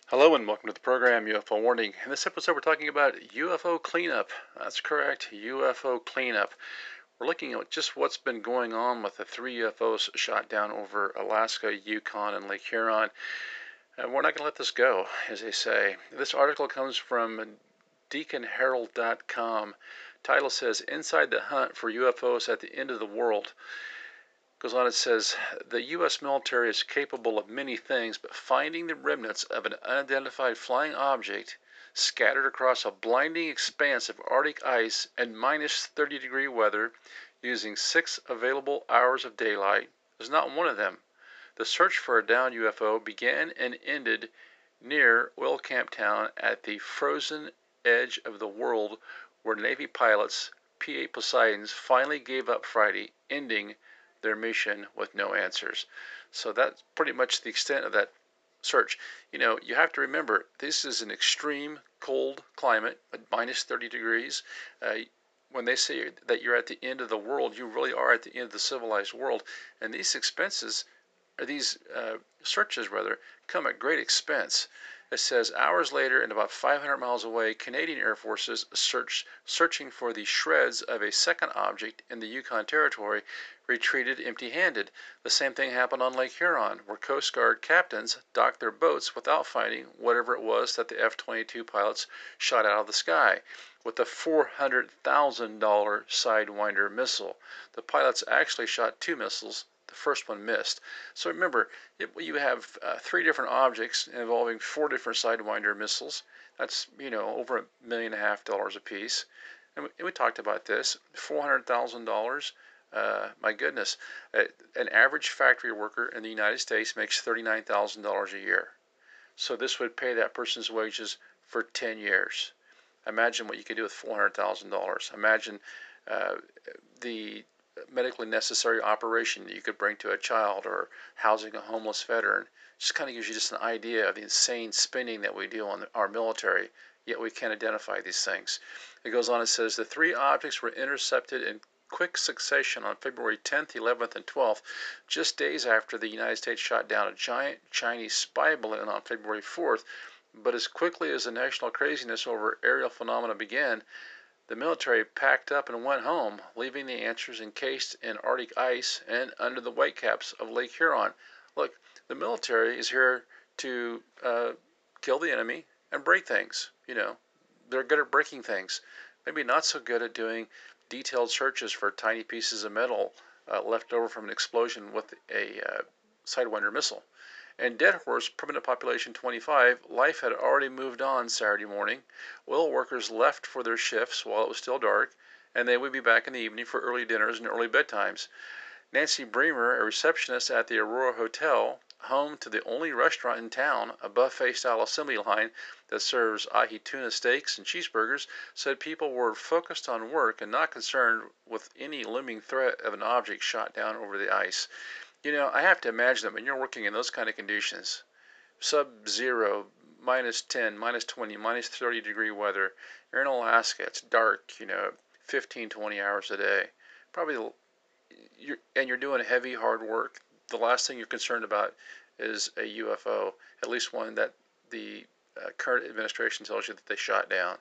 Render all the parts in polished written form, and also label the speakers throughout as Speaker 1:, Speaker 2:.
Speaker 1: Hello and welcome to the program UFO Warning. In this episode, we're talking about UFO cleanup. That's correct, UFO cleanup. We're looking at just what's been going on with the three UFOs shot down over Alaska, Yukon, and Lake Huron. And we're not going to let this go, as they say. This article comes from DeaconHerald.com. Title says, Inside the Hunt for UFOs at the End of the World. Goes on, it says, the U.S. military is capable of many things, but finding the remnants of an unidentified flying object scattered across a blinding expanse of Arctic ice and minus 30-degree weather using 6 available hours of daylight is not one of them. The search for a downed UFO began and ended near Oil Camp Town at the frozen edge of the world where Navy pilots P-8 Poseidons finally gave up Friday, ending their mission with no answers. So that's pretty much the extent of that search. You have to remember this is an extreme cold climate, at minus 30 degrees. When they say that you're at the end of the world, you really are at the end of the civilized world. And these expenses, or these searches rather, come at great expense. It says hours later and about 500 miles away, Canadian Air Forces searching for the shreds of a second object in the Yukon Territory retreated empty-handed. The same thing happened on Lake Huron, where Coast Guard captains docked their boats without finding whatever it was that the F-22 pilots shot out of the sky with a $400,000 Sidewinder missile. The pilots actually shot 2 missiles. The first one missed. So remember, you have 3 different objects involving 4 different Sidewinder missiles. That's, over $1.5 million a piece. And we talked about this. $400,000. My goodness. An average factory worker in the United States makes $39,000 a year. So this would pay that person's wages for 10 years. Imagine what you could do with $400,000. Imagine the medically necessary operation that you could bring to a child or housing a homeless veteran. Just kind of gives you just an idea of the insane spending that we do on our military, yet we can't identify these things. It goes on, it says, the 3 objects were intercepted in quick succession on February 10th, 11th, and 12th, just days after the United States shot down a giant Chinese spy balloon on February 4th. But as quickly as the national craziness over aerial phenomena began, the military packed up and went home, leaving the answers encased in Arctic ice and under the whitecaps of Lake Huron. Look, the military is here to kill the enemy and break things. They're good at breaking things. Maybe not so good at doing detailed searches for tiny pieces of metal left over from an explosion with a Sidewinder missile. And Deadhorse, permanent population 25, life had already moved on Saturday morning. Oil workers left for their shifts while it was still dark, and they would be back in the evening for early dinners and early bedtimes. Nancy Bremer, a receptionist at the Aurora Hotel, home to the only restaurant in town, a buffet-style assembly line that serves ahi tuna steaks and cheeseburgers, said people were focused on work and not concerned with any looming threat of an object shot down over the ice. I have to imagine that when you're working in those kind of conditions, sub-zero, minus 10, minus 20, minus 30-degree weather, you're in Alaska, it's dark, 15, 20 hours a day. Probably, you're doing heavy, hard work. The last thing you're concerned about is a UFO, at least one that the current administration tells you that they shot down.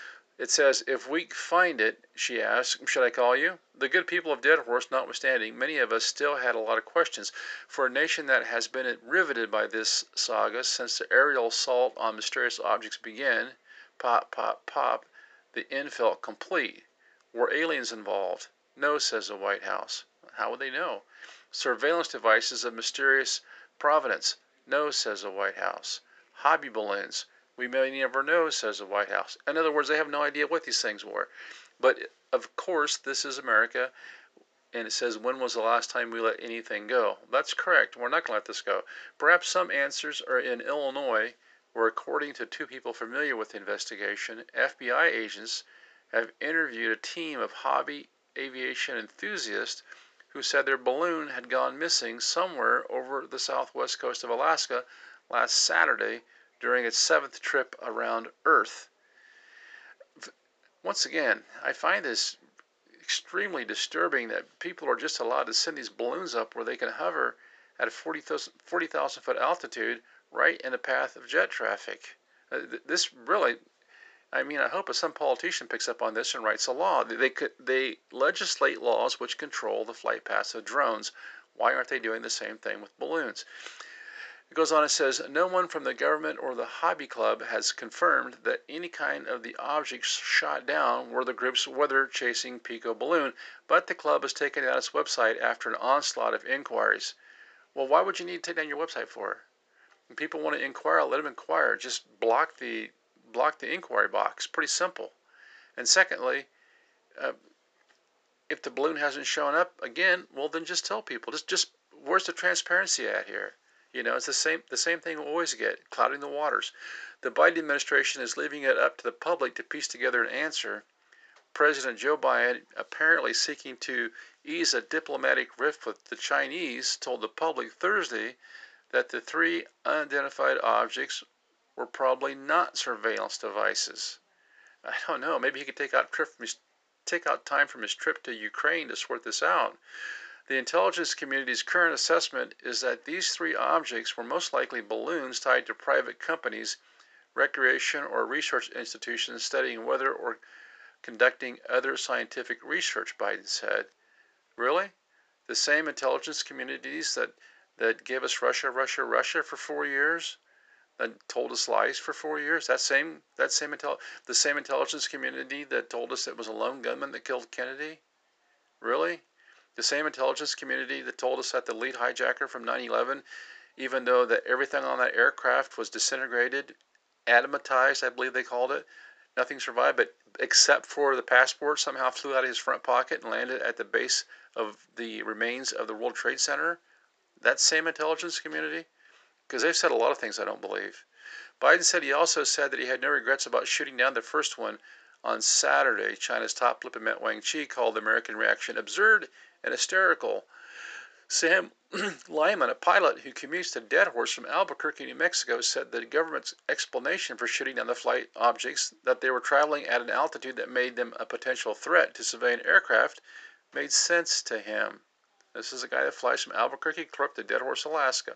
Speaker 1: It says, if we find it, she asked, should I call you? The good people of Deadhorse notwithstanding, many of us still had a lot of questions. For a nation that has been riveted by this saga since the aerial assault on mysterious objects began, pop, pop, pop, the end felt complete. Were aliens involved? No, says the White House. How would they know? Surveillance devices of mysterious provenance? No, says the White House. Hobby balloons? We may never know, says the White House. In other words, they have no idea what these things were. But, of course, this is America, and it says, when was the last time we let anything go? That's correct. We're not going to let this go. Perhaps some answers are in Illinois, where, according to 2 people familiar with the investigation, FBI agents have interviewed a team of hobby aviation enthusiasts who said their balloon had gone missing somewhere over the southwest coast of Alaska last Saturday during its 7th trip around Earth. Once again, I find this extremely disturbing that people are just allowed to send these balloons up where they can hover at a 40,000 foot altitude, right in the path of jet traffic. This really, I mean, I hope some politician picks up on this and writes a law. They legislate laws which control the flight paths of drones. Why aren't they doing the same thing with balloons? It goes on and says, no one from the government or the Hobby Club has confirmed that any kind of the objects shot down were the group's weather-chasing Pico balloon, but the club has taken down its website after an onslaught of inquiries. Well, why would you need to take down your website for? When people want to inquire, let them inquire. Just block the inquiry box. Pretty simple. And secondly, uh, if the balloon hasn't shown up again, well, then just tell people. Just where's the transparency at here? You know, it's the same thing we always get, clouding the waters. The Biden administration is leaving it up to the public to piece together an answer. President Joe Biden, apparently seeking to ease a diplomatic rift with the Chinese, told the public Thursday that the three unidentified objects were probably not surveillance devices. I don't know. Maybe he could take out time from his trip to Ukraine to sort this out. The intelligence community's current assessment is that these three objects were most likely balloons tied to private companies, recreation or research institutions studying weather or conducting other scientific research, Biden said. Really? The same intelligence communities that gave us Russia for 4 years, that told us lies for 4 years? The same intelligence community that told us it was a lone gunman that killed Kennedy? Really? The same intelligence community that told us that the lead hijacker from 9/11, even though that everything on that aircraft was disintegrated, atomatized, I believe they called it, nothing survived, but except for the passport somehow flew out of his front pocket and landed at the base of the remains of the World Trade Center. That same intelligence community, because they've said a lot of things I don't believe. Biden said he also said that he had no regrets about shooting down the first one on Saturday. China's top diplomat Wang Chi called the American reaction absurd and hysterical. Sam Lyman, a pilot who commutes to Deadhorse from Albuquerque, New Mexico, said the government's explanation for shooting down the flight objects, that they were traveling at an altitude that made them a potential threat to civilian aircraft, made sense to him. This is a guy that flies from Albuquerque clerk to Deadhorse, Alaska.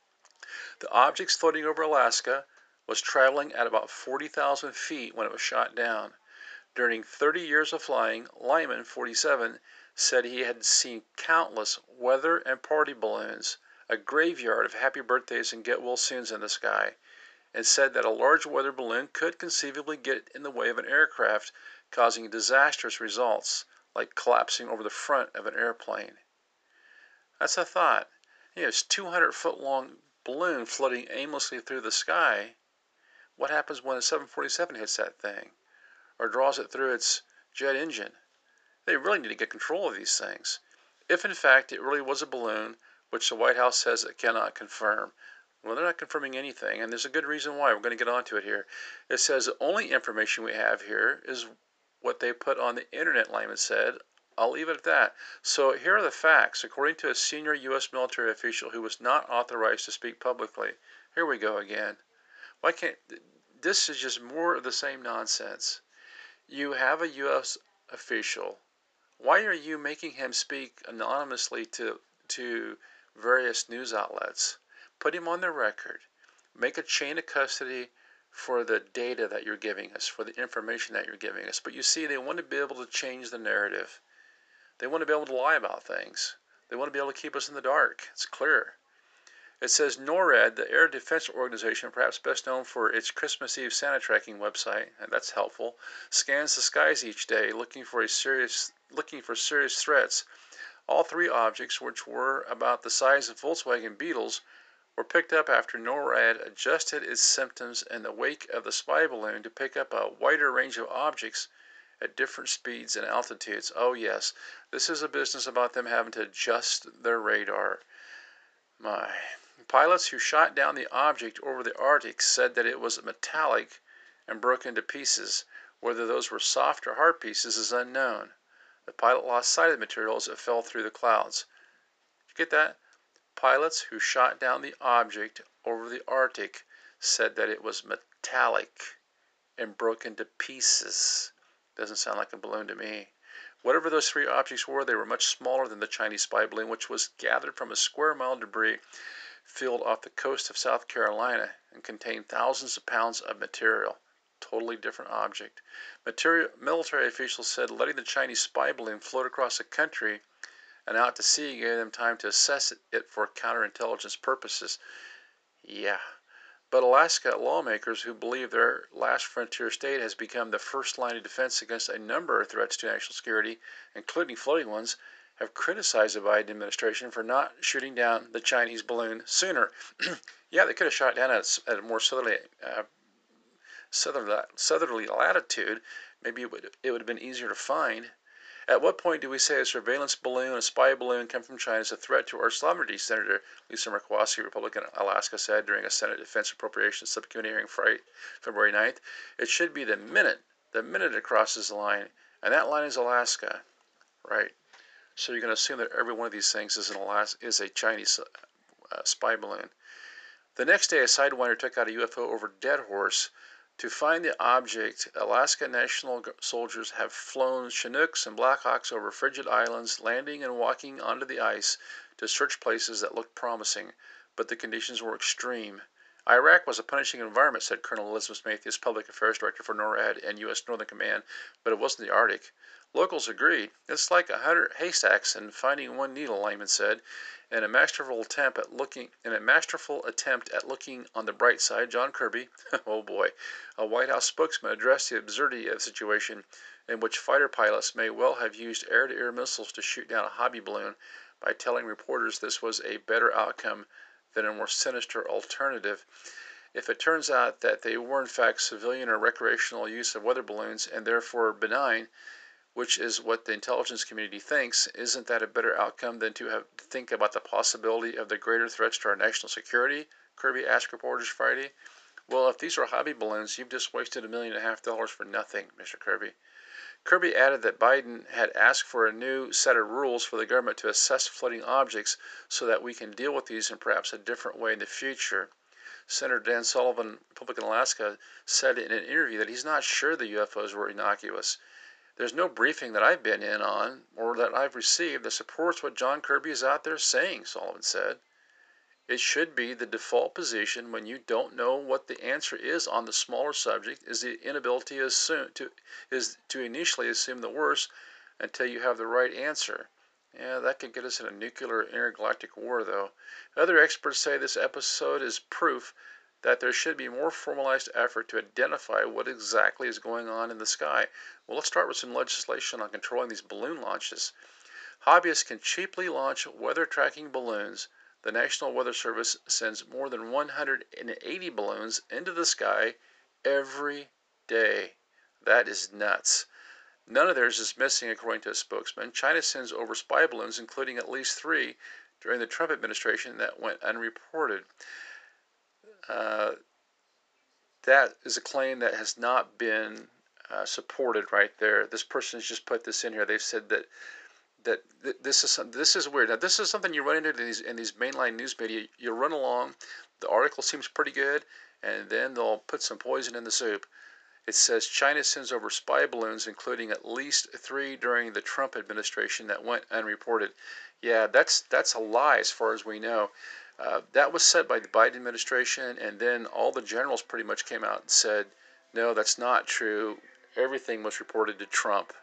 Speaker 1: The objects floating over Alaska was traveling at about 40,000 feet when it was shot down. During 30 years of flying, Lyman, 47, said he had seen countless weather and party balloons, a graveyard of happy birthdays and get well soons in the sky, and said that a large weather balloon could conceivably get in the way of an aircraft, causing disastrous results, like collapsing over the front of an airplane. That's a thought. You know, it's 200-foot long balloon floating aimlessly through the sky. What happens when a 747 hits that thing, or draws it through its jet engine? They really need to get control of these things. If in fact it really was a balloon, which the White House says it cannot confirm, well, they're not confirming anything, and there's a good reason why. We're going to get onto it here. It says the only information we have here is what they put on the internet, Lyman said. I'll leave it at that. So here are the facts, according to a senior U.S. military official who was not authorized to speak publicly. Here we go again. Why can't... This is just more of the same nonsense. You have a U.S. official. Why are you making him speak anonymously to various news outlets? Put him on the record. Make a chain of custody for the data that you're giving us, for the information that you're giving us. But you see, they want to be able to change the narrative. They want to be able to lie about things. They want to be able to keep us in the dark. It's clear. It says NORAD, the Air Defense Organization, perhaps best known for its Christmas Eve Santa tracking website, and that's helpful, scans the skies each day looking for serious threats. All three objects, which were about the size of Volkswagen Beetles, were picked up after NORAD adjusted its systems in the wake of the spy balloon to pick up a wider range of objects at different speeds and altitudes. Oh yes, this is a business about them having to adjust their radar. My. Pilots who shot down the object over the Arctic said that it was metallic and broke into pieces. Whether those were soft or hard pieces is unknown. The pilot lost sight of the material as it fell through the clouds. Did you get that? Pilots who shot down the object over the Arctic said that it was metallic and broke into pieces. Doesn't sound like a balloon to me. Whatever those three objects were, they were much smaller than the Chinese spy balloon, which was gathered from a square mile debris field off the coast of South Carolina and contained thousands of pounds of material. Totally different object. Military officials said letting the Chinese spy balloon float across the country and out to sea gave them time to assess it for counterintelligence purposes. Yeah. But Alaska lawmakers who believe their last frontier state has become the first line of defense against a number of threats to national security, including floating ones, have criticized the Biden administration for not shooting down the Chinese balloon sooner. Yeah, they could have shot it down at a more southerly latitude. Maybe it would have been easier to find. At what point do we say a surveillance balloon, a spy balloon, come from China as a threat to our sovereignty? Senator Lisa Murkowski, Republican Alaska, said during a Senate Defense Appropriations Subcommittee hearing Friday, February 9th. It should be the minute it crosses the line, and that line is Alaska, right? So you're going to assume that every one of these things is a Chinese spy balloon. The next day, a Sidewinder took out a UFO over Dead Horse. To find the object, Alaska National soldiers have flown Chinooks and Blackhawks over frigid islands, landing and walking onto the ice to search places that looked promising, but the conditions were extreme. Iraq was a punishing environment, said Colonel Elizabeth Matthews, Public Affairs Director for NORAD and U.S. Northern Command, but it wasn't the Arctic. Locals agreed. It's like 100 haystacks and finding one needle, Lyman said. In a masterful attempt at looking on the bright side, John Kirby, oh boy, a White House spokesman, addressed the absurdity of the situation in which fighter pilots may well have used air-to-air missiles to shoot down a hobby balloon by telling reporters this was a better outcome than a more sinister alternative. If it turns out that they were in fact civilian or recreational use of weather balloons and therefore benign, which is what the intelligence community thinks, isn't that a better outcome than to think about the possibility of the greater threats to our national security? Kirby asked reporters Friday. Well, if these are hobby balloons, you've just wasted $1.5 million for nothing, Mr. Kirby. Kirby added that Biden had asked for a new set of rules for the government to assess floating objects so that we can deal with these in perhaps a different way in the future. Senator Dan Sullivan, Republican Alaska, said in an interview that he's not sure the UFOs were innocuous. There's no briefing that I've been in on or that I've received that supports what John Kirby is out there saying, Sullivan said. It should be the default position when you don't know what the answer is on the smaller subject is the inability to initially assume the worst until you have the right answer. Yeah, that could get us in a nuclear intergalactic war, though. Other experts say this episode is proof that there should be more formalized effort to identify what exactly is going on in the sky. Well, let's start with some legislation on controlling these balloon launches. Hobbyists can cheaply launch weather tracking balloons. The National Weather Service sends more than 180 balloons into the sky every day. That is nuts. None of theirs is missing, according to a spokesman. China sends over spy balloons, including at least 3 during the Trump administration that went unreported. That is a claim that has not been supported right there. This person has just put this in here. They've said that this is weird. Now, this is something you run into in these mainline news media. You run along, the article seems pretty good, and then they'll put some poison in the soup. It says China sends over spy balloons, including at least 3 during the Trump administration that went unreported. Yeah, that's a lie as far as we know. That was said by the Biden administration, and then all the generals pretty much came out and said, no, that's not true. Everything was reported to Trump.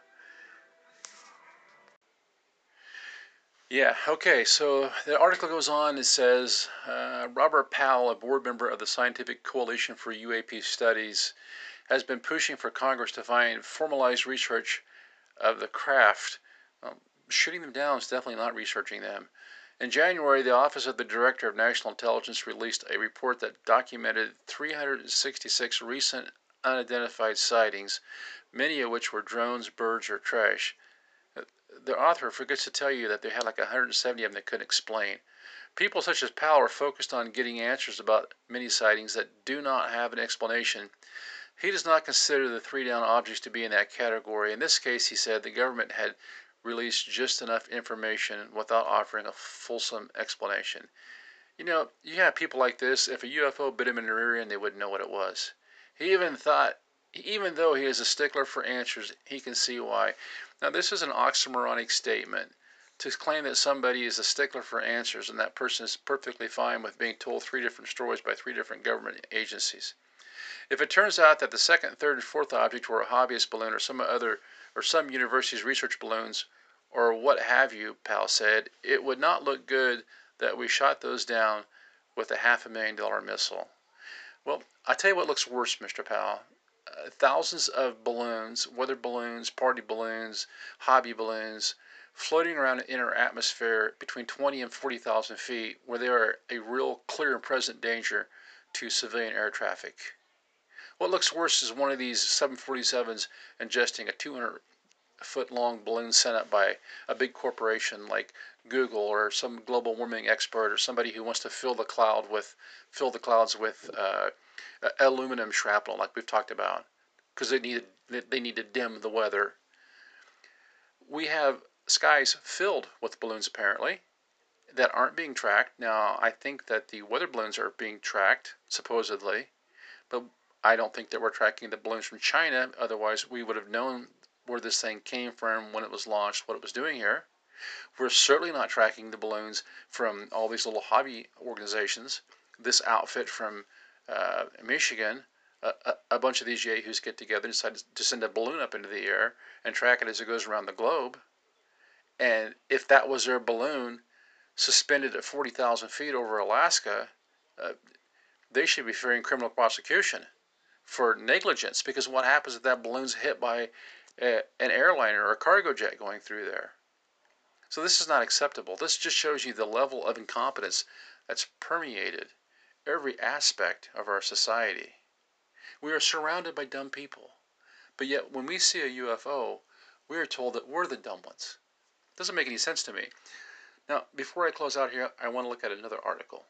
Speaker 1: Yeah, okay, so the article goes on. It says Robert Powell, a board member of the Scientific Coalition for UAP Studies, has been pushing for Congress to find formalized research of the craft. Shooting them down is definitely not researching them. In January, the Office of the Director of National Intelligence released a report that documented 366 recent unidentified sightings, many of which were drones, birds, or trash. The author forgets to tell you that they had like 170 of them they couldn't explain. People such as Powell are focused on getting answers about many sightings that do not have an explanation. He does not consider the 3 down objects to be in that category. In this case, he said the government had released just enough information without offering a fulsome explanation. You know, you have people like this. If a UFO bit him in the rear end, they wouldn't know what it was. He even thought Even though he is a stickler for answers, he can see why. Now, this is an oxymoronic statement. To claim that somebody is a stickler for answers and that person is perfectly fine with being told 3 different stories by 3 different government agencies. If it turns out that the second, third, and fourth object were a hobbyist balloon or some university's research balloons or what have you, Powell said, it would not look good that we shot those down with a $500,000 missile. Well, I tell you what looks worse, Mr. Powell. Thousands of balloons, weather balloons, party balloons, hobby balloons, floating around in our atmosphere between 20 and 40,000 feet, where they are a real clear and present danger to civilian air traffic. What looks worse is one of these 747s ingesting a 200-foot long balloon sent up by a big corporation like Google or some global warming expert or somebody who wants to fill the clouds with aluminum shrapnel, like we've talked about, because they need to dim the weather. We have skies filled with balloons apparently that aren't being tracked. Now, I think that the weather balloons are being tracked supposedly, but I don't think that we're tracking the balloons from China. Otherwise, we would have known where this thing came from, when it was launched, what it was doing here. We're certainly not tracking the balloons from all these little hobby organizations. This outfit from Michigan, a bunch of these yahoos get together and decide to send a balloon up into the air and track it as it goes around the globe. And if that was their balloon suspended at 40,000 feet over Alaska, they should be fearing criminal prosecution for negligence, because what happens if that balloon's hit by an airliner or a cargo jet going through there? So this is not acceptable. This just shows you the level of incompetence that's permeated every aspect of our society. We are surrounded by dumb people, but yet when we see a UFO, we are told that we're the dumb ones. It doesn't make any sense to me. Now, before I close out here, I want to look at another article.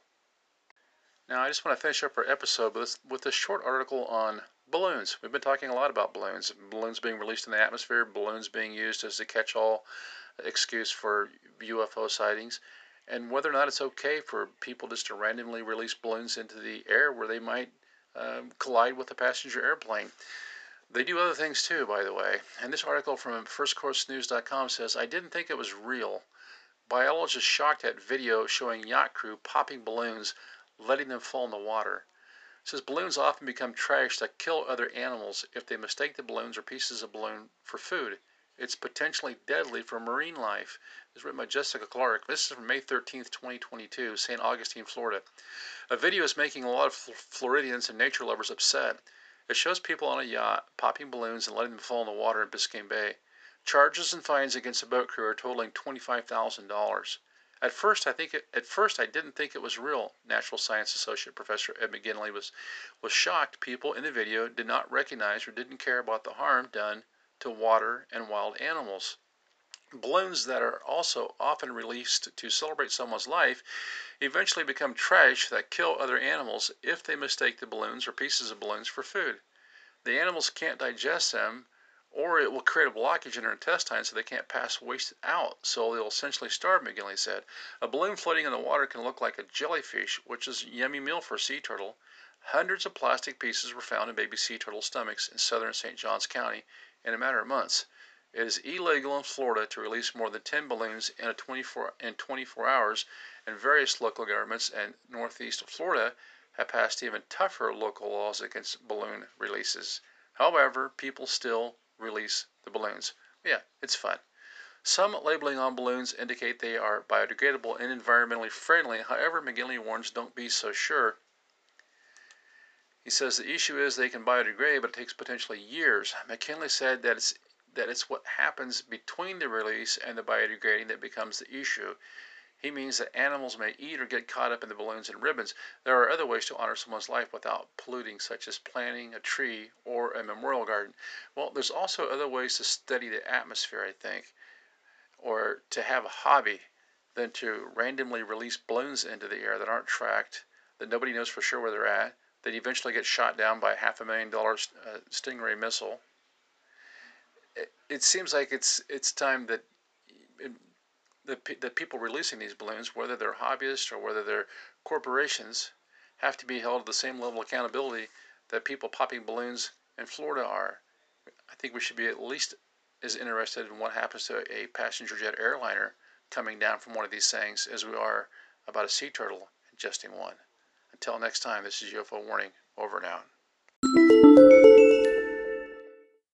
Speaker 1: Now, I just want to finish up our episode with this short article on balloons. We've been talking a lot about balloons being released in the atmosphere, balloons being used as a catch-all excuse for UFO sightings, and whether or not it's okay for people just to randomly release balloons into the air where they might collide with a passenger airplane. They do other things too, by the way. And this article from firstcoursenews.com says, I didn't think it was real. Biologists shocked at video showing yacht crew popping balloons, letting them fall in the water. It says balloons often become trash that kill other animals if they mistake the balloons or pieces of balloon for food. It's potentially deadly for marine life. It's written by Jessica Clark. This is from May 13th, 2022, St. Augustine, Florida. A video is making a lot of Floridians and nature lovers upset. It shows people on a yacht popping balloons and letting them fall in the water in Biscayne Bay. Charges and fines against the boat crew are totaling $25,000. At first, I didn't think it was real. Natural Science Associate Professor Ed McGinley was shocked. People in the video did not recognize or didn't care about the harm done to water and wild animals. Balloons that are also often released to celebrate someone's life eventually become trash that kill other animals if they mistake the balloons or pieces of balloons for food. The animals can't digest them, or it will create a blockage in their intestines so they can't pass waste out, so they'll essentially starve, McGinley said. A balloon floating in the water can look like a jellyfish, which is a yummy meal for a sea turtle. Hundreds of plastic pieces were found in baby sea turtle stomachs in southern St. Johns County in a matter of months. It is illegal in Florida to release more than 10 balloons in 24 hours, and various local governments in northeast Florida have passed even tougher local laws against balloon releases. However, people still release the balloons. Yeah, it's fun. Some labeling on balloons indicate they are biodegradable and environmentally friendly. However, McGinley warns, don't be so sure. He says the issue is they can biodegrade, but it takes potentially years. McKinley said that it's what happens between the release and the biodegrading that becomes the issue. He means that animals may eat or get caught up in the balloons and ribbons. There are other ways to honor someone's life without polluting, such as planting a tree or a memorial garden. Well, there's also other ways to study the atmosphere, I think, or to have a hobby than to randomly release balloons into the air that aren't tracked, that nobody knows for sure where they're at, that eventually get shot down by a $500,000 Stingray missile. It seems like it's time that the people releasing these balloons, whether they're hobbyists or whether they're corporations, have to be held to the same level of accountability that people popping balloons in Florida are. I think we should be at least as interested in what happens to a passenger jet airliner coming down from one of these things as we are about a sea turtle ingesting one. Until next time, this is UFO Warning, over and out.